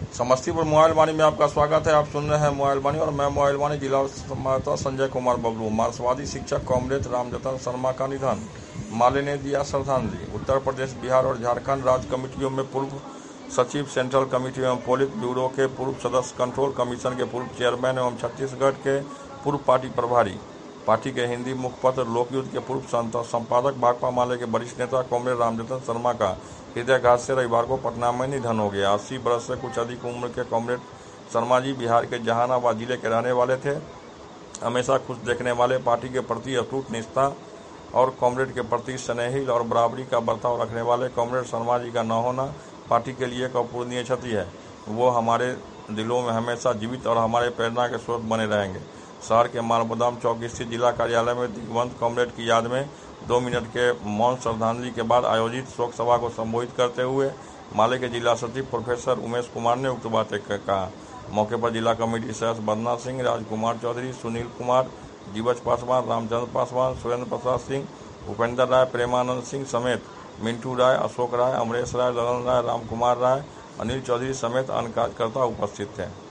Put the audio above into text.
Samastipur mobile वाणी में आपका स्वागत है। आप सुन रहे हैं मोबाइल वाणी और मैं मोबाइल वाणी जिला संवाददाता संजय कुमार बबलू। मार्क्सवादी शिक्षक कॉमरेड रामजतन शर्मा का निधन, माले ने दिया श्रद्धांजलि। उत्तर प्रदेश, बिहार और झारखंड राज्य कमेटियों में पूर्व सचिव, सेंट्रल कमेटी एवं पोलित ब्यूरो के पूर्व सदस्य, कंट्रोल कमीशन के पूर्व चेयरमैन एवं छत्तीसगढ़ के पूर्व पार्टी प्रभारी, पार्टी के हिंदी मुखपत्र लोकयुद्ध के पूर्व संपादक, भाकपा माले के वरिष्ठ नेता कॉमरेड रामजतन शर्मा का हृदयाघात से रविवार को पटना में निधन हो गया। 80 वर्ष से कुछ अधिक उम्र के कॉमरेड शर्मा जी बिहार के जहानाबाद जिले के रहने वाले थे। हमेशा खुश देखने वाले, पार्टी के प्रति अटूट निष्ठा और कॉमरेड के प्रति स्नेहिल और बराबरी का बर्ताव रखने वाले कॉमरेड शर्मा जी का न होना पार्टी के लिए एक अपूरणीय क्षति है। वो हमारे दिलों में हमेशा जीवित और हमारे प्रेरणा के स्रोत बने रहेंगे। शहर के मालबदाम चौक स्थित जिला कार्यालय में दिवंगत कॉमरेड की याद में 2 मिनट के मौन श्रद्धांजलि के बाद आयोजित शोक सभा को संबोधित करते हुए माले के जिला सचिव प्रोफेसर उमेश कुमार ने उक्त बातें कहा। मौके पर जिला कमेटी सदस्य बदना सिंह, राजकुमार चौधरी, सुनील कुमार, जीवच पासवान, रामचंद्र पासवान, सुरेंद्र प्रसाद सिंह, उपेंद्र राय, प्रेमानंद सिंह समेत मिंटू राय, अशोक राय, अमरेश राय, ललन राय, राम कुमार राय, अनिल चौधरी समेत अन्य कार्यकर्ता उपस्थित थे।